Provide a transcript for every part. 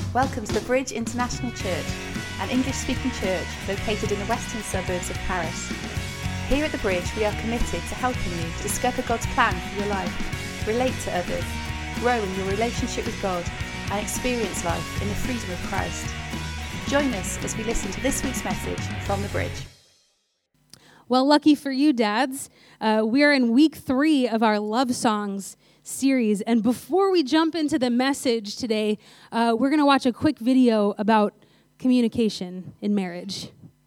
Welcome to the Bridge International Church, an English-speaking church located in the western suburbs of Paris. Here at the Bridge, we are committed to helping you to discover God's plan for your life, relate to others, grow in your relationship with God, and experience life in the freedom of Christ. Join us as we listen to this week's message from the Bridge. Well, lucky for you, dads, we are in week 3 of our Love Songs series. And before we jump into the message today, we're going to watch a quick video about communication in marriage.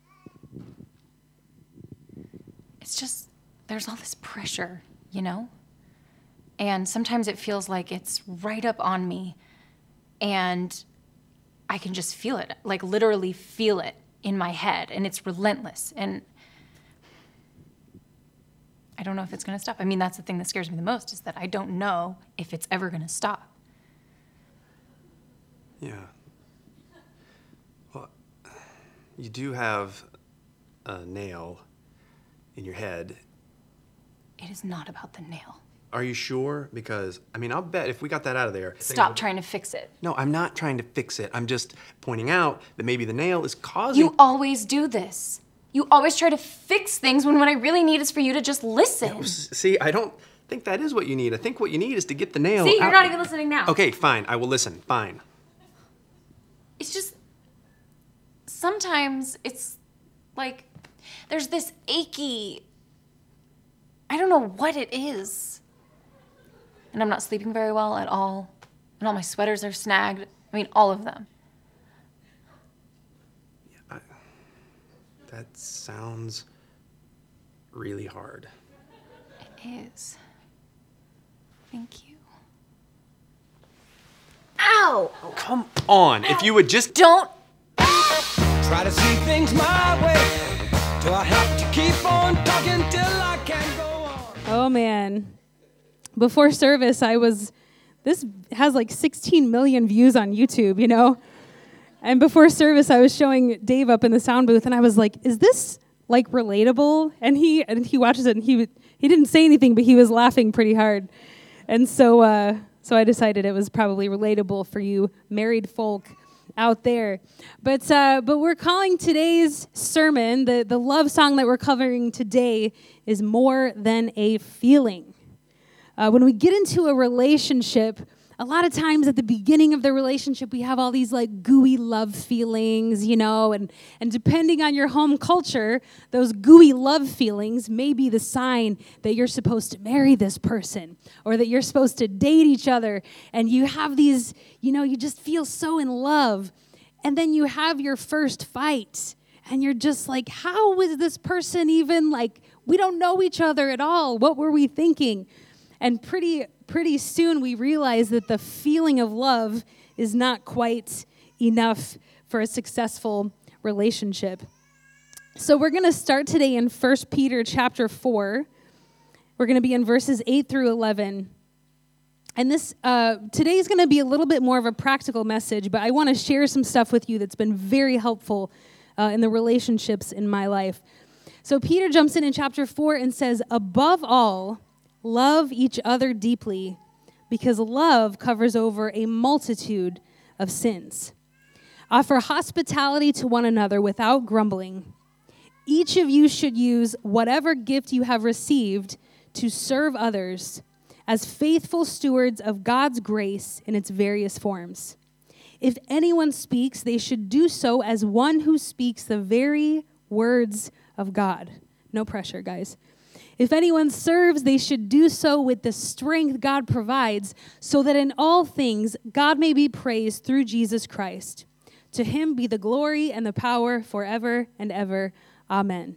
It's just, there's all this pressure, you know? And sometimes it feels like it's right up on me, and I can just feel it, like literally feel it in my head, and it's relentless. And I don't know if it's going to stop. I mean, that's the thing that scares me the most, is that I don't know if it's ever going to stop. Yeah. Well, you do have a nail in your head. It is not about the nail. Are you sure? Because, I mean, I'll bet if we got that out of there... Stop trying to fix it. No, I'm not trying to fix it. I'm just pointing out that maybe the nail is causing... You always do this. You always try to fix things when what I really need is for you to just listen. Yeah, see, I don't think that is what you need. I think what you need is to get the nail See, you're out. not even listening now. Okay, fine. I will listen. Fine. It's just, sometimes it's like there's this achy, I don't know what it is. And I'm not sleeping very well at all. And all my sweaters are snagged. I mean, all of them. That sounds really hard. It is. Thank you. Ow! Oh, come on. Ow. If you would just... Don't! Try to see things my way. Do I have to keep on talking till I can go on? Oh, man. Before service, this has like 16 million views on YouTube, you know? And before service, I was showing Dave up in the sound booth, and I was like, is this, like, relatable? And he watches it, and he didn't say anything, but he was laughing pretty hard. And so I decided it was probably relatable for you married folk out there. But we're calling today's sermon, the love song that we're covering today, is More Than a Feeling. When we get into a relationship, a lot of times at the beginning of the relationship, we have all these like gooey love feelings, you know, and depending on your home culture, those gooey love feelings may be the sign that you're supposed to marry this person or that you're supposed to date each other. And you have these, you know, you just feel so in love. And then you have your first fight and you're just like, how was this person even like, we don't know each other at all. What were we thinking? And pretty soon we realize that the feeling of love is not quite enough for a successful relationship. So we're going to start today in 1 Peter chapter 4. We're going to be in verses 8 through 11. And this today is going to be a little bit more of a practical message, but I want to share some stuff with you that's been very helpful in the relationships in my life. So Peter jumps in chapter 4 and says, above all, love each other deeply, because love covers over a multitude of sins. Offer hospitality to one another without grumbling. Each of you should use whatever gift you have received to serve others as faithful stewards of God's grace in its various forms. If anyone speaks, they should do so as one who speaks the very words of God. No pressure, guys. If anyone serves, they should do so with the strength God provides, so that in all things God may be praised through Jesus Christ. To him be the glory and the power forever and ever. Amen.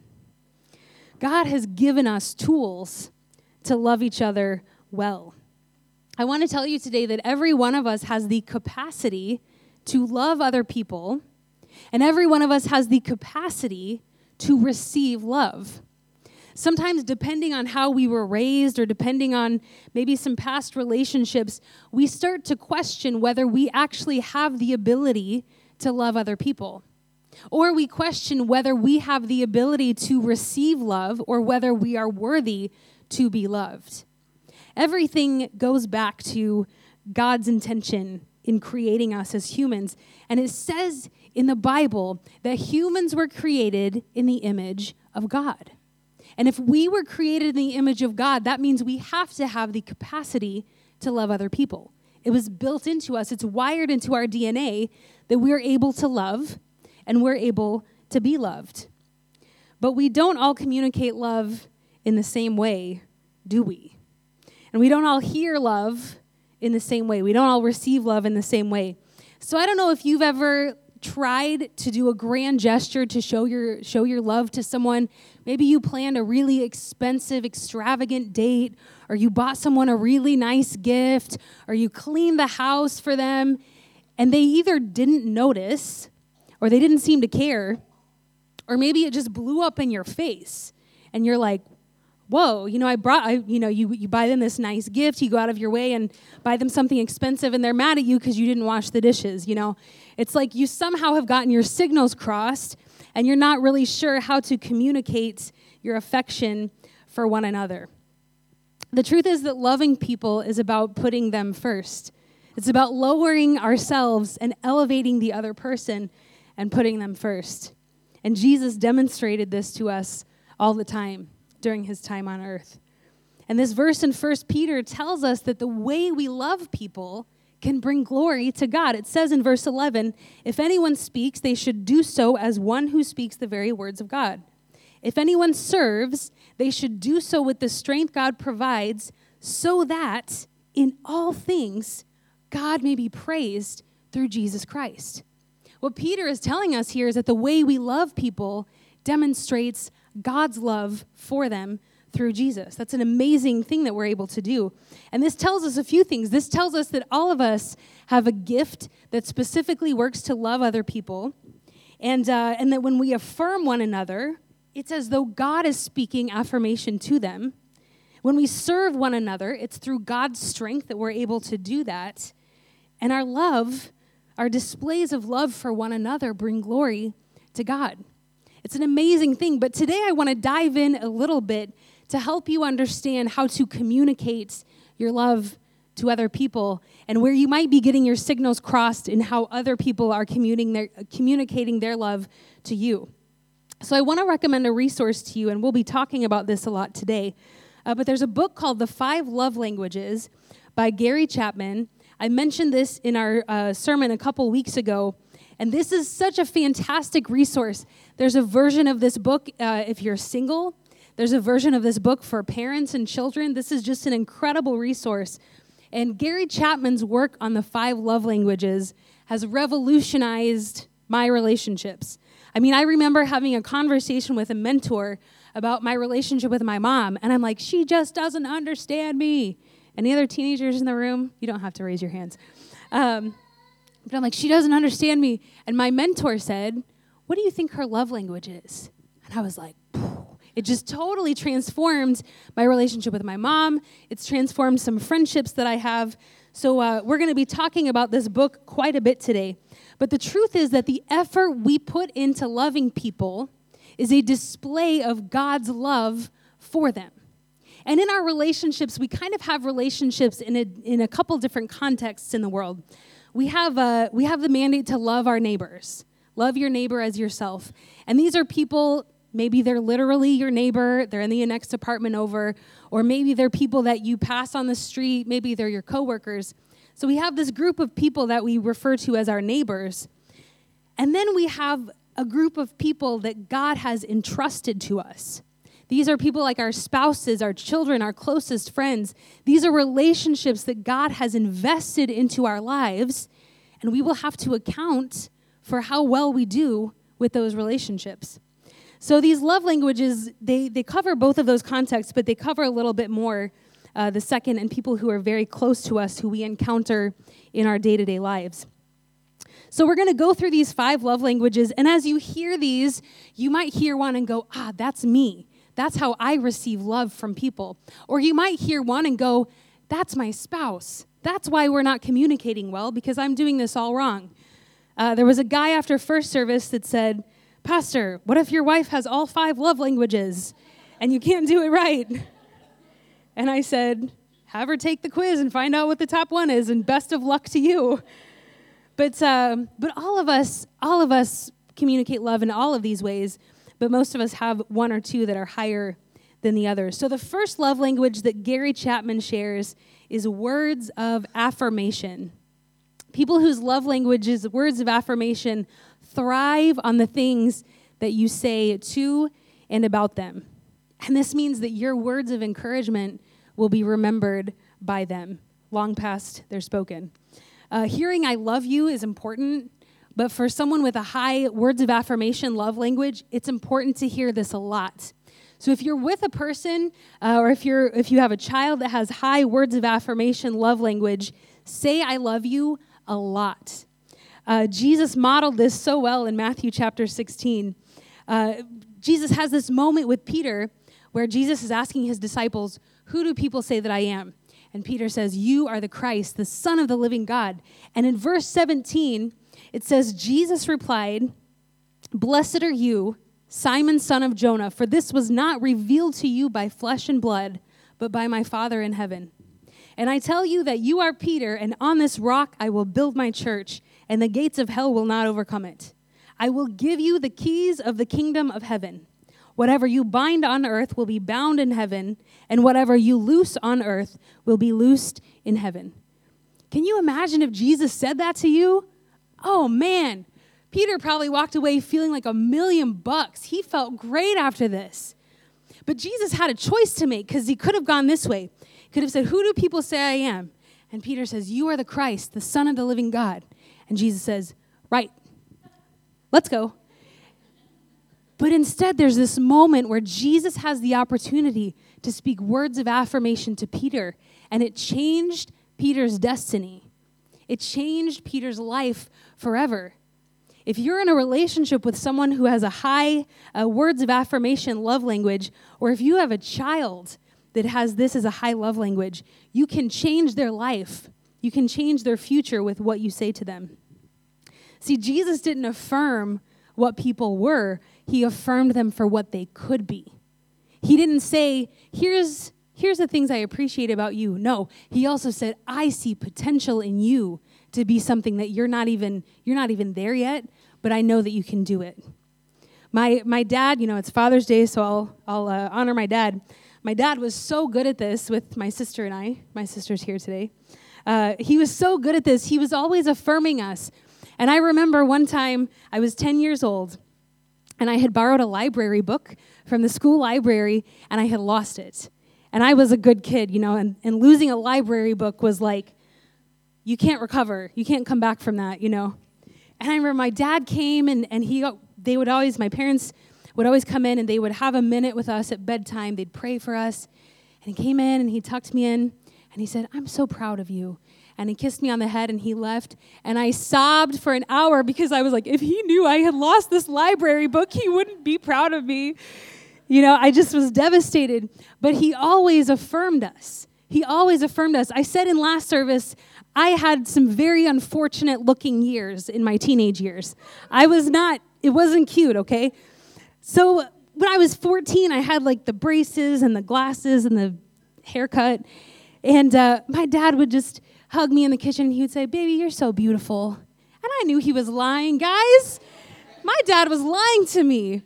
God has given us tools to love each other well. I want to tell you today that every one of us has the capacity to love other people, and every one of us has the capacity to receive love. Sometimes, depending on how we were raised or depending on maybe some past relationships, we start to question whether we actually have the ability to love other people. Or we question whether we have the ability to receive love or whether we are worthy to be loved. Everything goes back to God's intention in creating us as humans. And it says in the Bible that humans were created in the image of God. And if we were created in the image of God, that means we have to have the capacity to love other people. It was built into us. It's wired into our DNA that we're able to love and we're able to be loved. But we don't all communicate love in the same way, do we? And we don't all hear love in the same way. We don't all receive love in the same way. So I don't know if you've ever tried to do a grand gesture to show your love to someone. Maybe you planned a really expensive, extravagant date, or you bought someone a really nice gift, or you cleaned the house for them, and they either didn't notice, or they didn't seem to care, or maybe it just blew up in your face, and you're like, whoa, you buy them this nice gift, you go out of your way and buy them something expensive, and they're mad at you because you didn't wash the dishes, It's like you somehow have gotten your signals crossed, and you're not really sure how to communicate your affection for one another. The truth is that loving people is about putting them first. It's about lowering ourselves and elevating the other person and putting them first. And Jesus demonstrated this to us all the time during his time on earth. And this verse in 1 Peter tells us that the way we love people can bring glory to God. It says in verse 11, if anyone speaks, they should do so as one who speaks the very words of God. If anyone serves, they should do so with the strength God provides, so that in all things God may be praised through Jesus Christ. What Peter is telling us here is that the way we love people demonstrates God's love for them through Jesus. That's an amazing thing that we're able to do. And this tells us a few things. This tells us that all of us have a gift that specifically works to love other people, and that when we affirm one another, it's as though God is speaking affirmation to them. When we serve one another, it's through God's strength that we're able to do that. And our displays of love for one another bring glory to God. It's an amazing thing. But today I want to dive in a little bit to help you understand how to communicate your love to other people and where you might be getting your signals crossed in how other people are communicating their love to you. So I want to recommend a resource to you, and we'll be talking about this a lot today. But there's a book called The 5 Love Languages by Gary Chapman. I mentioned this in our sermon a couple weeks ago, and this is such a fantastic resource. There's a version of this book if you're single. There's a version of this book for parents and children. This is just an incredible resource. And Gary Chapman's work on the 5 love languages has revolutionized my relationships. I mean, I remember having a conversation with a mentor about my relationship with my mom, and I'm like, she just doesn't understand me. Any other teenagers in the room? You don't have to raise your hands. But I'm like, she doesn't understand me. And my mentor said, what do you think her love language is? And I was like, it just totally transformed my relationship with my mom. It's transformed some friendships that I have. So we're going to be talking about this book quite a bit today. But the truth is that the effort we put into loving people is a display of God's love for them. And in our relationships, we kind of have relationships in a couple different contexts in the world. We have the mandate to love our neighbors. Love your neighbor as yourself. And these are people, maybe they're literally your neighbor, they're in the next apartment over, or maybe they're people that you pass on the street, maybe they're your coworkers. So we have this group of people that we refer to as our neighbors. And then we have a group of people that God has entrusted to us. These are people like our spouses, our children, our closest friends. These are relationships that God has invested into our lives, and we will have to account for how well we do with those relationships. So these love languages, they cover both of those contexts, but they cover a little bit more the second, and people who are very close to us, who we encounter in our day-to-day lives. So we're going to go through these 5 love languages, and as you hear these, you might hear one and go, that's me. That's how I receive love from people. Or you might hear one and go, that's my spouse. That's why we're not communicating well, because I'm doing this all wrong. There was a guy after first service that said, Pastor, what if your wife has all 5 love languages and you can't do it right? And I said, have her take the quiz and find out what the top one is, and best of luck to you. But all of us communicate love in all of these ways, but most of us have one or two that are higher than the others. So the first love language that Gary Chapman shares is words of affirmation. People whose love language is words of affirmation thrive on the things that you say to and about them. And this means that your words of encouragement will be remembered by them long past they're spoken. Hearing I love you is important, but for someone with a high words of affirmation love language, it's important to hear this a lot. So if you're with a person, or if you have a child that has high words of affirmation love language, say I love you a lot. Jesus modeled this so well in Matthew chapter 16. Jesus has this moment with Peter where Jesus is asking his disciples, who do people say that I am? And Peter says, you are the Christ, the Son of the living God. And in verse 17, it says, Jesus replied, blessed are you, Simon, son of Jonah, for this was not revealed to you by flesh and blood, but by my Father in heaven. And I tell you that you are Peter, and on this rock I will build my church, and the gates of hell will not overcome it. I will give you the keys of the kingdom of heaven. Whatever you bind on earth will be bound in heaven, and whatever you loose on earth will be loosed in heaven. Can you imagine if Jesus said that to you? Oh, man. Peter probably walked away feeling like $1,000,000. He felt great after this. But Jesus had a choice to make because he could have gone this way. He could have said, who do people say I am? And Peter says, you are the Christ, the Son of the living God. And Jesus says, right, let's go. But instead, there's this moment where Jesus has the opportunity to speak words of affirmation to Peter, and it changed Peter's destiny. It changed Peter's life forever. If you're in a relationship with someone who has a high words of affirmation love language, or if you have a child that has this as a high love language, you can change their life. You can change their future with what you say to them. See, Jesus didn't affirm what people were. He affirmed them for what they could be. He didn't say, here's the things I appreciate about you. No, he also said, I see potential in you to be something that you're not even there yet, but I know that you can do it. My dad, it's Father's Day, so I'll honor my dad. My dad was so good at this with my sister and I. My sister's here today. He was so good at this. He was always affirming us. And I remember one time I was 10 years old, and I had borrowed a library book from the school library, and I had lost it. And I was a good kid, and losing a library book was like, you can't recover. You can't come back from that, And I remember my dad came, and my parents would always come in, and they would have a minute with us at bedtime. They'd pray for us. And he came in, and he tucked me in, and he said, I'm so proud of you. And he kissed me on the head, and he left. And I sobbed for an hour because I was like, if he knew I had lost this library book, he wouldn't be proud of me. I just was devastated. But he always affirmed us. He always affirmed us. I said in last service, I had some very unfortunate looking years in my teenage years. It wasn't cute, okay? So when I was 14, I had like the braces and the glasses and the haircut. And my dad would just hug me in the kitchen, and he would say, baby, you're so beautiful. And I knew he was lying, guys. My dad was lying to me.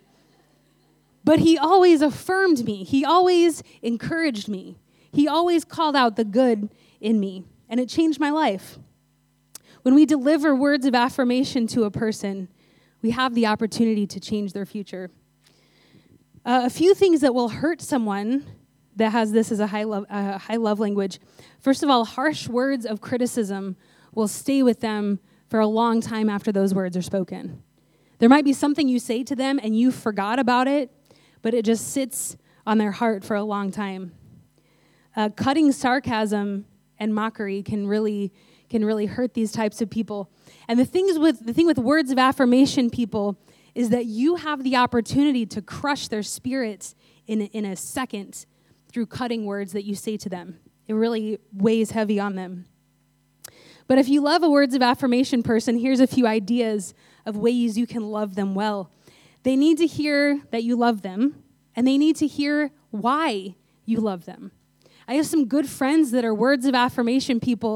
But he always affirmed me. He always encouraged me. He always called out the good in me. And it changed my life. When we deliver words of affirmation to a person, we have the opportunity to change their future. A few things that will hurt someone that has this as a high love language. First of all, harsh words of criticism will stay with them for a long time after those words are spoken. There might be something you say to them and you forgot about it, but it just sits on their heart for a long time. Cutting sarcasm and mockery can really hurt these types of people. And the thing with words of affirmation, people, is that you have the opportunity to crush their spirits in a second through cutting words that you say to them. It really weighs heavy on them. But if you love a words of affirmation person, here's a few ideas of ways you can love them well. They need to hear that you love them, and they need to hear why you love them. I have some good friends that are words of affirmation people,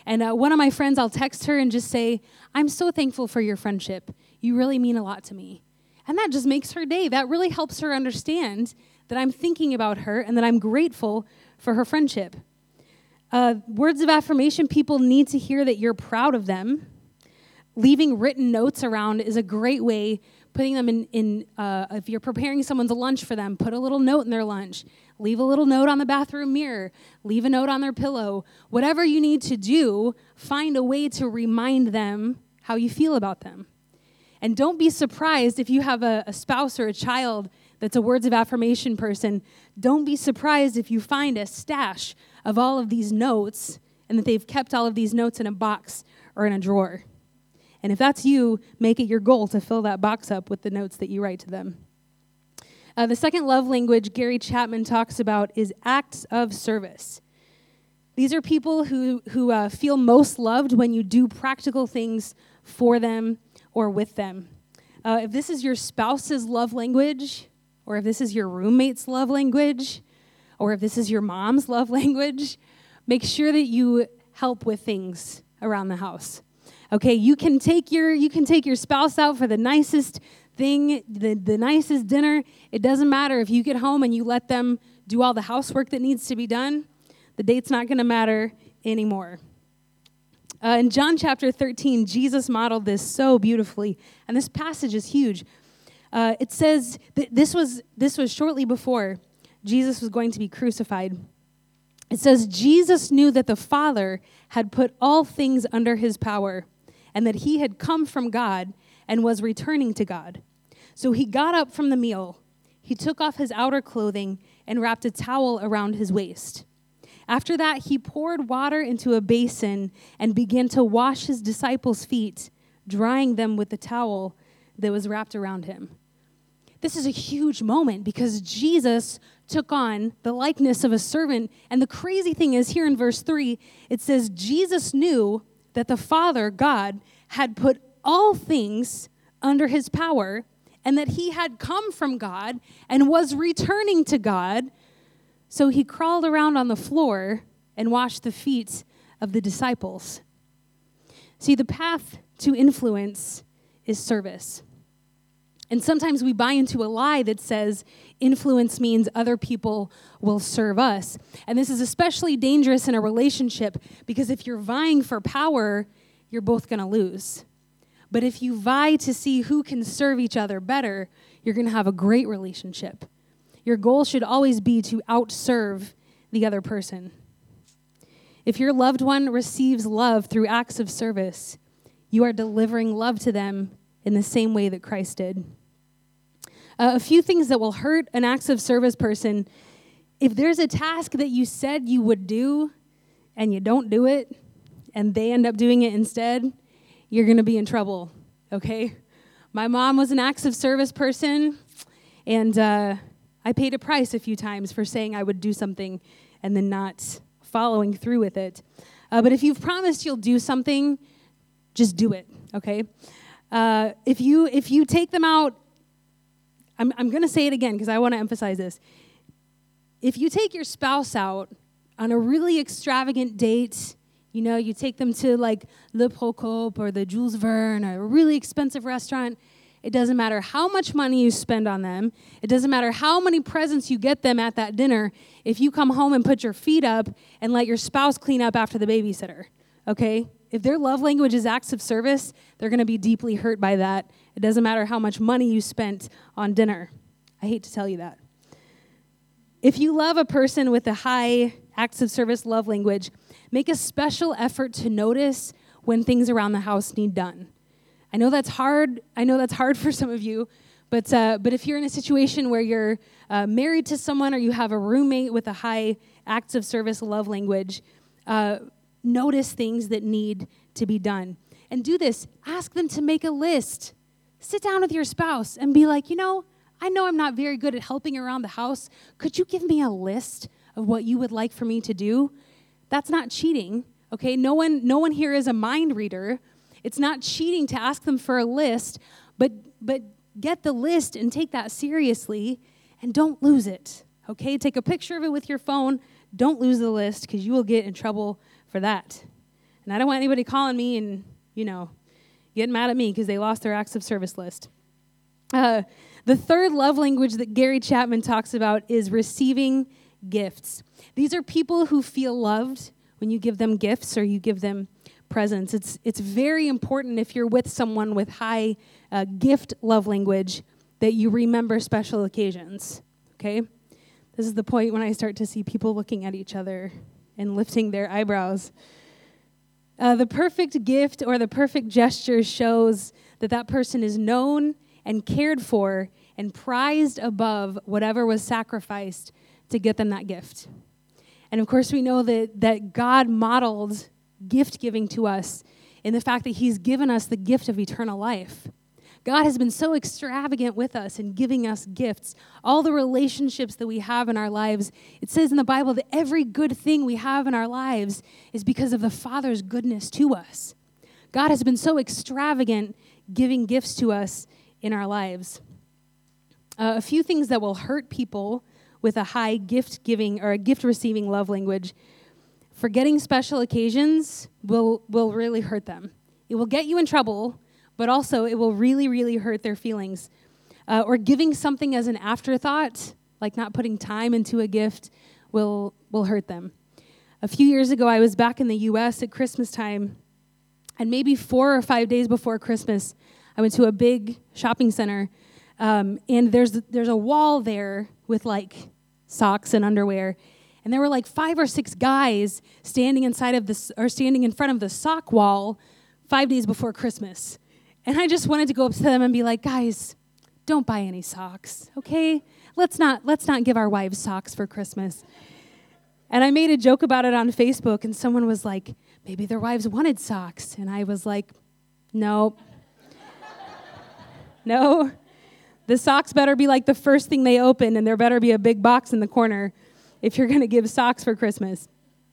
And one of my friends, I'll text her and just say, I'm so thankful for your friendship. You really mean a lot to me. And that just makes her day. That really helps her understand that I'm thinking about her and that I'm grateful for her friendship. Words of affirmation, people need to hear that you're proud of them. Leaving written notes around is a great way. Putting them in if you're preparing someone's lunch for them, put a little note in their lunch. Leave a little note on the bathroom mirror. Leave a note on their pillow. Whatever you need to do, find a way to remind them how you feel about them. And don't be surprised if you have a spouse or a child that's a words of affirmation person. Don't be surprised if you find a stash of all of these notes and that they've kept all of these notes in a box or in a drawer. And if that's you, make it your goal to fill that box up with the notes that you write to them. The second love language Gary Chapman talks about is acts of service. These are people who feel most loved when you do practical things for them or with them. If this is your spouse's love language, or if this is your roommate's love language, or if this is your mom's love language, make sure that you help with things around the house. Okay, you can take your spouse out for the nicest thing, the nicest dinner. It doesn't matter if you get home and you let them do all the housework that needs to be done. The date's not going to matter anymore. In John chapter 13, Jesus modeled this so beautifully, and this passage is huge. It says that this was shortly before Jesus was going to be crucified. It says, Jesus knew that the Father had put all things under his power, and that he had come from God and was returning to God. So he got up from the meal. He took off his outer clothing and wrapped a towel around his waist. After that, he poured water into a basin and began to wash his disciples' feet, drying them with the towel that was wrapped around him. This is a huge moment because Jesus took on the likeness of a servant. And the crazy thing is, here in verse 3, it says, Jesus knew that the Father, God, had put all things under his power, and that he had come from God and was returning to God. So he crawled around on the floor and washed the feet of the disciples. See, the path to influence is service. And sometimes we buy into a lie that says influence means other people will serve us. And this is especially dangerous in a relationship because if you're vying for power, you're both going to lose. But if you vie to see who can serve each other better, you're going to have a great relationship. Your goal should always be to outserve the other person. If your loved one receives love through acts of service, you are delivering love to them in the same way that Christ did. A few things that will hurt an acts of service person. If there's a task that you said you would do and you don't do it and they end up doing it instead, you're going to be in trouble, okay? My mom was an acts of service person, and I paid a price a few times for saying I would do something and then not following through with it. But if you've promised you'll do something, just do it, okay? If you take them out, I'm going to say it again because I want to emphasize this. If you take your spouse out on a really extravagant date, you take them to like Le Procope or the Jules Verne or a really expensive restaurant, it doesn't matter how much money you spend on them. It doesn't matter how many presents you get them at that dinner if you come home and put your feet up and let your spouse clean up after the babysitter, okay? If their love language is acts of service, they're going to be deeply hurt by that. It doesn't matter how much money you spent on dinner. I hate to tell you that. If you love a person with a high acts of service love language, make a special effort to notice when things around the house need done. I know that's hard. I know that's hard for some of you, but if you're in a situation where you're married to someone or you have a roommate with a high acts of service love language, notice things that need to be done. And do this. Ask them to make a list. Sit down with your spouse and be like, I know I'm not very good at helping around the house. Could you give me a list of what you would like for me to do? That's not cheating, okay? No one here is a mind reader. It's not cheating to ask them for a list, but get the list and take that seriously and don't lose it, okay? Take a picture of it with your phone. Don't lose the list because you will get in trouble for that. And I don't want anybody calling me and, getting mad at me because they lost their acts of service list. The third love language that Gary Chapman talks about is receiving gifts. These are people who feel loved when you give them gifts or you give them presents. It's very important if you're with someone with high gift love language that you remember special occasions, okay? This is the point when I start to see people looking at each other and lifting their eyebrows. The perfect gift or the perfect gesture shows that person is known and cared for and prized above whatever was sacrificed to get them that gift. And of course, we know that God modeled gift giving to us in the fact that he's given us the gift of eternal life. God has been so extravagant with us in giving us gifts. All the relationships that we have in our lives, it says in the Bible that every good thing we have in our lives is because of the Father's goodness to us. God has been so extravagant giving gifts to us in our lives. A few things that will hurt people with a high gift giving or a gift receiving love language. Forgetting special occasions will really hurt them. It will get you in trouble, but also it will really, really hurt their feelings. Or giving something as an afterthought, like not putting time into a gift, will hurt them. A few years ago, I was back in the U.S. at Christmas time, and maybe 4 or 5 days before Christmas, I went to a big shopping center, and there's a wall there with like socks and underwear, and there were like 5 or 6 guys standing in front of the sock wall 5 days before Christmas. And I just wanted to go up to them and be like, guys, don't buy any socks, okay? Let's not give our wives socks for Christmas. And I made a joke about it on Facebook, and someone was like, maybe their wives wanted socks. And I was like, no. No. The socks better be like the first thing they open, and there better be a big box in the corner if you're going to give socks for Christmas.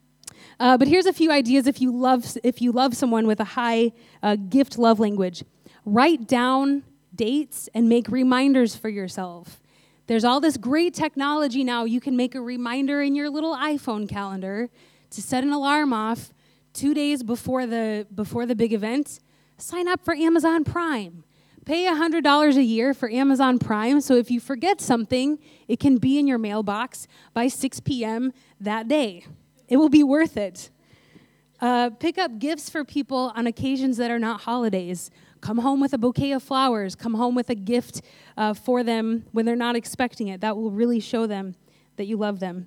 But here's a few ideas if you love someone with a high gift love language. Write down dates and make reminders for yourself. There's all this great technology now. You can make a reminder in your little iPhone calendar to set an alarm off 2 days before the big event. Sign up for Amazon Prime. Pay $100 a year for Amazon Prime, so if you forget something, it can be in your mailbox by 6 p.m. that day. It will be worth it. Pick up gifts for people on occasions that are not holidays. Come home with a bouquet of flowers. Come home with a gift for them when they're not expecting it. That will really show them that you love them.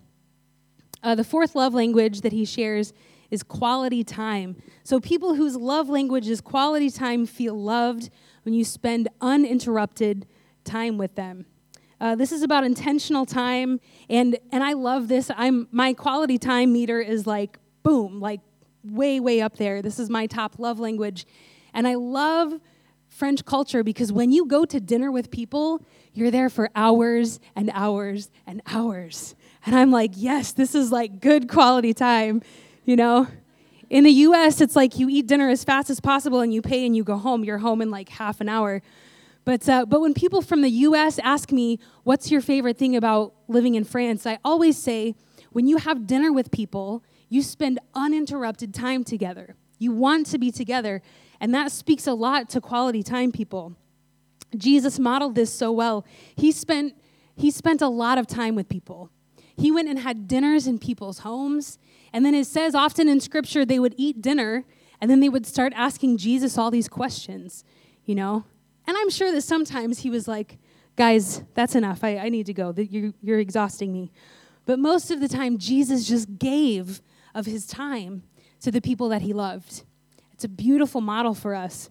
The fourth love language that he shares is quality time. So people whose love language is quality time feel loved when you spend uninterrupted time with them. This is about intentional time, and I love this. My quality time meter is like, boom, like way, way up there. This is my top love language. And I love French culture because when you go to dinner with people, you're there for hours and hours and hours. And I'm like, yes, this is like good quality time, you know? In the U.S., it's like you eat dinner as fast as possible and you pay and you go home. You're home in like half an hour. But when people from the U.S. ask me, what's your favorite thing about living in France, I always say, when you have dinner with people, you spend uninterrupted time together. You want to be together, and that speaks a lot to quality time people. Jesus modeled this so well. He spent a lot of time with people. He went and had dinners in people's homes, and then it says often in Scripture they would eat dinner, and then they would start asking Jesus all these questions, you know? And I'm sure that sometimes he was like, guys, that's enough. I need to go. You're exhausting me. But most of the time, Jesus just gave of his time to the people that he loved. It's a beautiful model for us.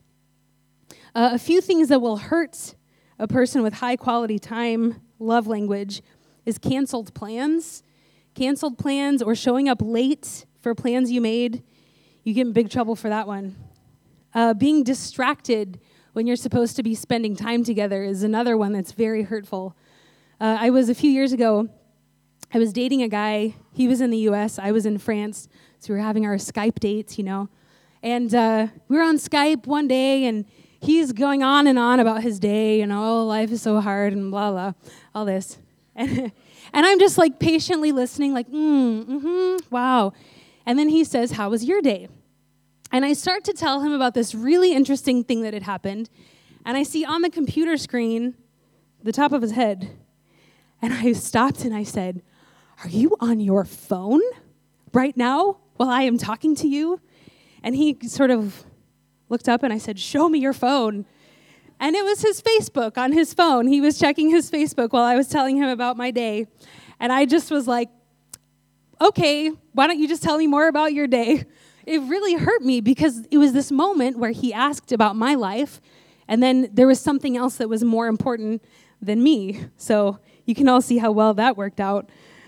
A few things that will hurt a person with high quality time love language is canceled plans. Canceled plans or showing up late for plans you made. You get in big trouble for that one. Being distracted when you're supposed to be spending time together is another one that's very hurtful. A few years ago, I was dating a guy. He was in the U.S., I was in France, so we were having our Skype dates, you know. And we were on Skype one day, and he's going on and on about his day, and oh, life is so hard, and blah, blah, all this. And I'm just like patiently listening, like, wow. And then he says, how was your day? And I start to tell him about this really interesting thing that had happened. And I see on the computer screen the top of his head. And I stopped and I said, "Are you on your phone right now while I am talking to you?" And he sort of looked up and I said, "Show me your phone." And it was his Facebook on his phone. He was checking his Facebook while I was telling him about my day. And I just was like, "Okay, why don't you just tell me more about your day?" It really hurt me because it was this moment where he asked about my life, and then there was something else that was more important than me. So you can all see how well that worked out.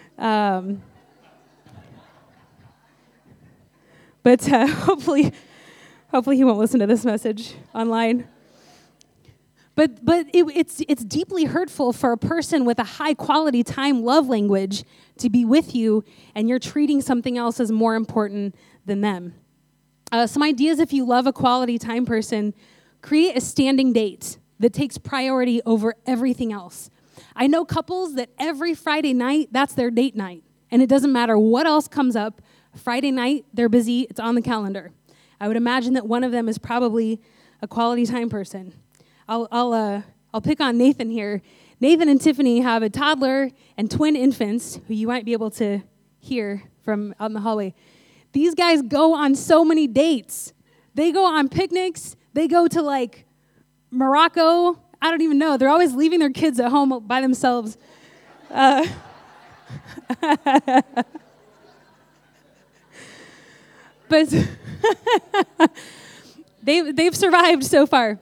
But hopefully he won't listen to this message online. But it's deeply hurtful for a person with a high quality time love language to be with you, and you're treating something else as more important than them. Some ideas if you love a quality time person: create a standing date that takes priority over everything else. I know couples that every Friday night, that's their date night, and it doesn't matter what else comes up. Friday night, they're busy, it's on the calendar. I would imagine that one of them is probably a quality time person. I'll pick on Nathan here. Nathan and Tiffany have a toddler and twin infants who you might be able to hear from out in the hallway. These guys go on so many dates. They go on picnics. They go to like Morocco. I don't even know. They're always leaving their kids at home by themselves. But they've survived so far.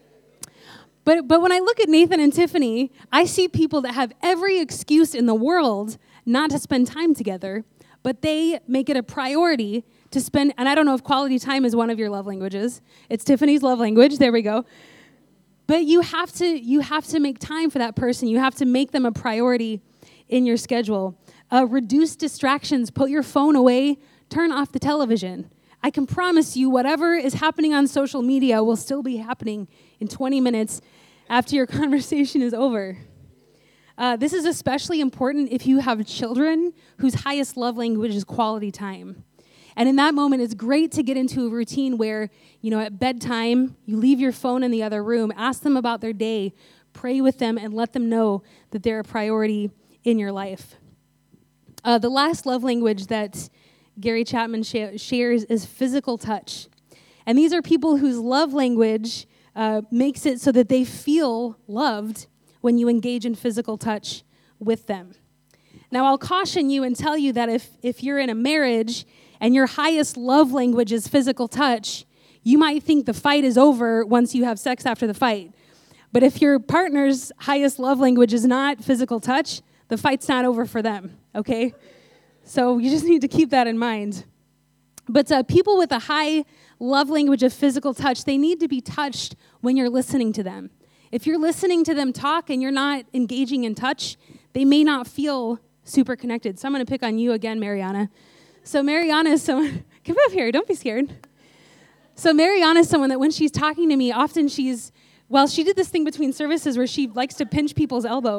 But when I look at Nathan and Tiffany, I see people that have every excuse in the world not to spend time together, but they make it a priority to spend, and I don't know if quality time is one of your love languages. It's Tiffany's love language. There we go. But you have to make time for that person. You have to make them a priority in your schedule. Reduce distractions. Put your phone away. Turn off the television. I can promise you whatever is happening on social media will still be happening in 20 minutes after your conversation is over. This is especially important if you have children whose highest love language is quality time. And in that moment, it's great to get into a routine where, at bedtime, you leave your phone in the other room, ask them about their day, pray with them, and let them know that they're a priority in your life. The last love language that Gary Chapman shares is physical touch. And these are people whose love language makes it so that they feel loved when you engage in physical touch with them. Now, I'll caution you and tell you that if you're in a marriage and your highest love language is physical touch, you might think the fight is over once you have sex after the fight. But if your partner's highest love language is not physical touch, the fight's not over for them, okay? So you just need to keep that in mind. But people with a high love language of physical touch, they need to be touched when you're listening to them. If you're listening to them talk and you're not engaging in touch, they may not feel super connected. So I'm going to pick on you again, Mariana. So Mariana is someone, come up here, don't be scared. So Mariana is someone that when she's talking to me, often she did this thing between services where she likes to pinch people's elbow.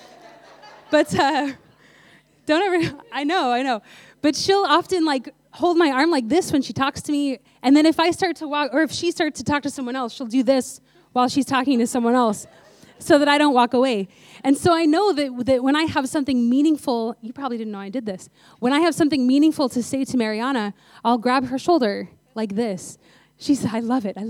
But don't ever, I know. But she'll often hold my arm like this when she talks to me. And then if I start to walk, or if she starts to talk to someone else, she'll do this while she's talking to someone else so that I don't walk away. And so I know that when I have something meaningful, you probably didn't know I did this. When I have something meaningful to say to Mariana, I'll grab her shoulder like this. She said, I love it.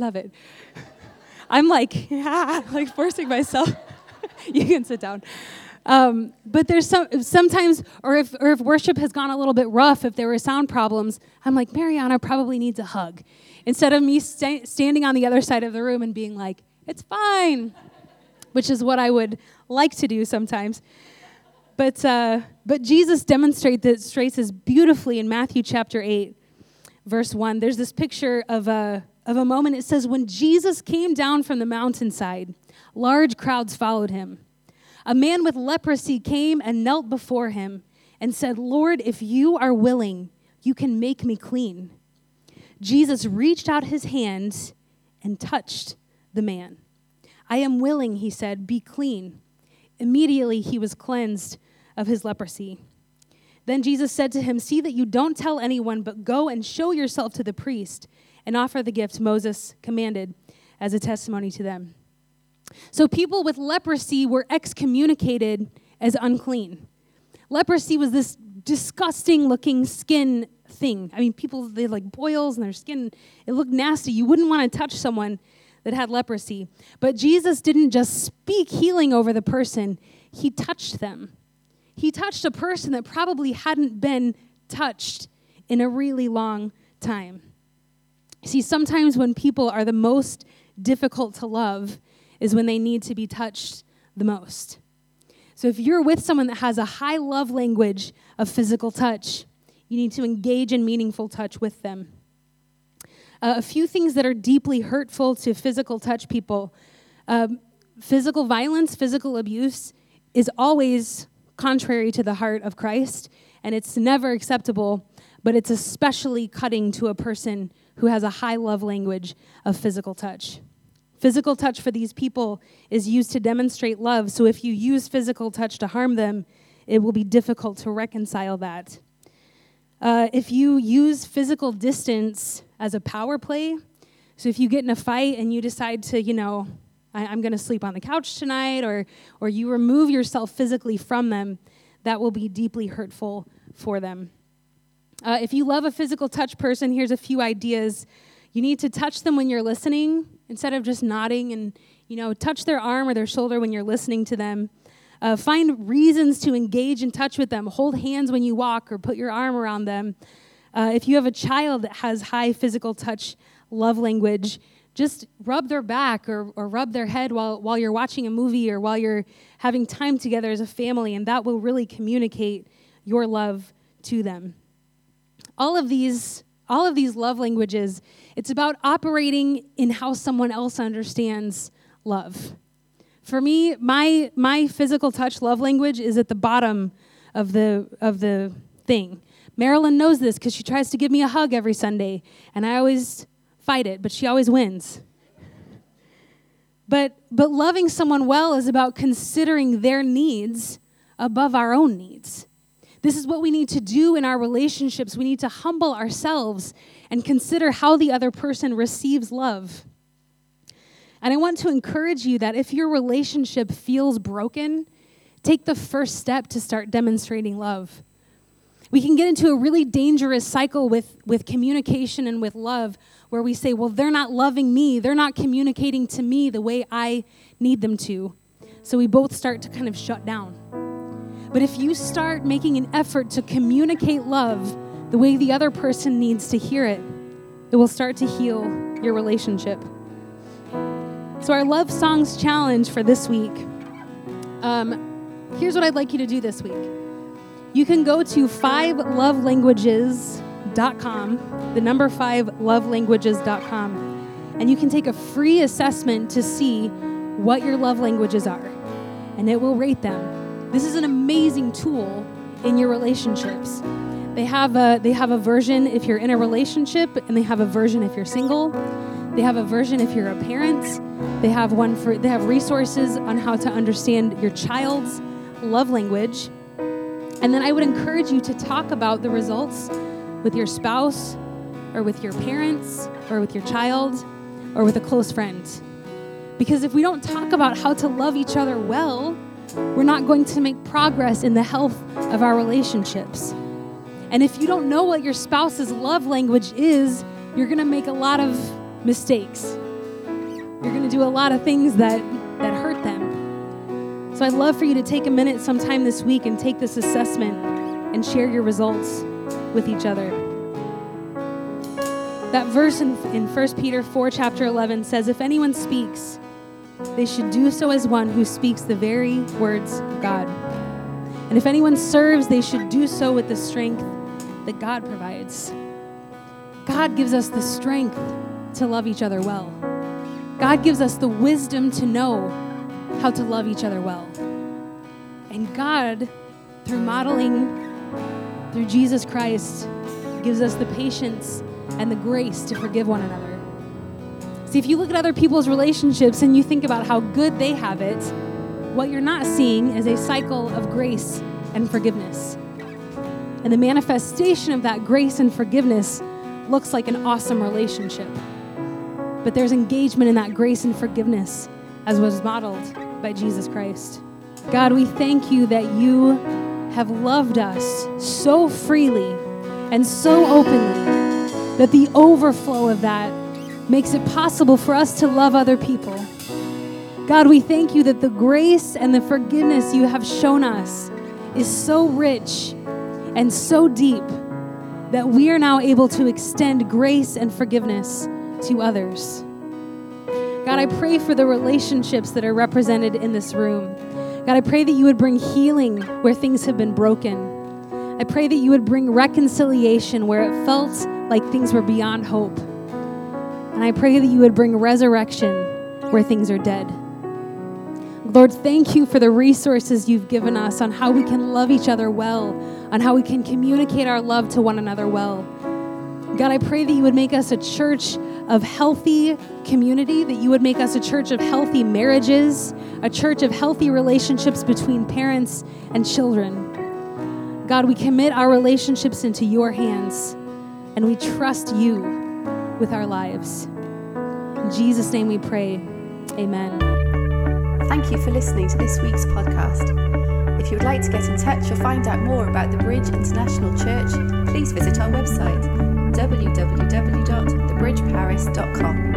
I'm like forcing myself. You can sit down. But there's sometimes, or if worship has gone a little bit rough, if there were sound problems, I'm like, Mariana probably needs a hug. Instead of me standing on the other side of the room and being like, it's fine, which is what I would like to do sometimes. But Jesus demonstrates this beautifully in Matthew chapter 8, verse 1. There's this picture of a moment. It says, when Jesus came down from the mountainside, large crowds followed him. A man with leprosy came and knelt before him and said, Lord, if you are willing, you can make me clean. Jesus reached out his hand and touched the man. I am willing, he said, be clean. Immediately he was cleansed of his leprosy. Then Jesus said to him, see that you don't tell anyone, but go and show yourself to the priest and offer the gift Moses commanded as a testimony to them. So people with leprosy were excommunicated as unclean. Leprosy was this disgusting looking skin thing. I mean, people, they had like boils in their skin. It looked nasty. You wouldn't want to touch someone that had leprosy. But Jesus didn't just speak healing over the person. He touched them. He touched a person that probably hadn't been touched in a really long time. See, sometimes when people are the most difficult to love is when they need to be touched the most. So if you're with someone that has a high love language of physical touch, you need to engage in meaningful touch with them. A few things that are deeply hurtful to physical touch people. Physical violence, physical abuse is always contrary to the heart of Christ, and it's never acceptable, but it's especially cutting to a person who has a high love language of physical touch. Physical touch for these people is used to demonstrate love, so if you use physical touch to harm them, it will be difficult to reconcile that. If you use physical distance as a power play, so if you get in a fight and you decide to, I'm going to sleep on the couch tonight, or you remove yourself physically from them, that will be deeply hurtful for them. If you love a physical touch person, here's a few ideas. You need to touch them when you're listening instead of just nodding, and touch their arm or their shoulder when you're listening to them. Find reasons to engage in touch with them. Hold hands when you walk or put your arm around them. If you have a child that has high physical touch love language, just rub their back or rub their head while you're watching a movie or while you're having time together as a family, and that will really communicate your love to them. All of these love languages, it's about operating in how someone else understands love. For me, my physical touch love language is at the bottom of the thing. Marilyn knows this because she tries to give me a hug every Sunday, and I always fight it, but she always wins. But loving someone well is about considering their needs above our own needs. This is what we need to do in our relationships. We need to humble ourselves and consider how the other person receives love. And I want to encourage you that if your relationship feels broken, take the first step to start demonstrating love. We can get into a really dangerous cycle with communication and with love where we say, well, they're not loving me. They're not communicating to me the way I need them to. So we both start to kind of shut down. But if you start making an effort to communicate love the way the other person needs to hear it, it will start to heal your relationship. So our Love Songs Challenge for this week, here's what I'd like you to do this week. You can go to 5lovelanguages.com, the number 5lovelanguages.com, and you can take a free assessment to see what your love languages are, and it will rate them. This is an amazing tool in your relationships. They have a version if you're in a relationship, and they have a version if you're single. They have a version if you're a parent. They have resources on how to understand your child's love language. And then I would encourage you to talk about the results with your spouse or with your parents or with your child or with a close friend. Because if we don't talk about how to love each other well, we're not going to make progress in the health of our relationships. And if you don't know what your spouse's love language is, you're going to make a lot of mistakes. You're going to do a lot of things that hurt them. So I'd love for you to take a minute sometime this week and take this assessment and share your results with each other. That verse in 1 Peter 4, chapter 11 says, if anyone speaks, they should do so as one who speaks the very words of God. And if anyone serves, they should do so with the strength that God provides. God gives us the strength to love each other well. God gives us the wisdom to know how to love each other well. And God, through modeling, through Jesus Christ, gives us the patience and the grace to forgive one another. See, if you look at other people's relationships and you think about how good they have it, what you're not seeing is a cycle of grace and forgiveness. And the manifestation of that grace and forgiveness looks like an awesome relationship. But there's engagement in that grace and forgiveness as was modeled by Jesus Christ. God, we thank you that you have loved us so freely and so openly that the overflow of that makes it possible for us to love other people. God, we thank you that the grace and the forgiveness you have shown us is so rich and so deep that we are now able to extend grace and forgiveness to others. God, I pray for the relationships that are represented in this room. God, I pray that you would bring healing where things have been broken. I pray that you would bring reconciliation where it felt like things were beyond hope. And I pray that you would bring resurrection where things are dead. Lord, thank you for the resources you've given us on how we can love each other well, on how we can communicate our love to one another well. God, I pray that you would make us a church of healthy community, that you would make us a church of healthy marriages, a church of healthy relationships between parents and children. God, we commit our relationships into your hands, and we trust you with our lives. In Jesus' name we pray, amen. Thank you for listening to this week's podcast. If you would like to get in touch or find out more about the Bridge International Church, please visit our website, www.thebridgeparis.com.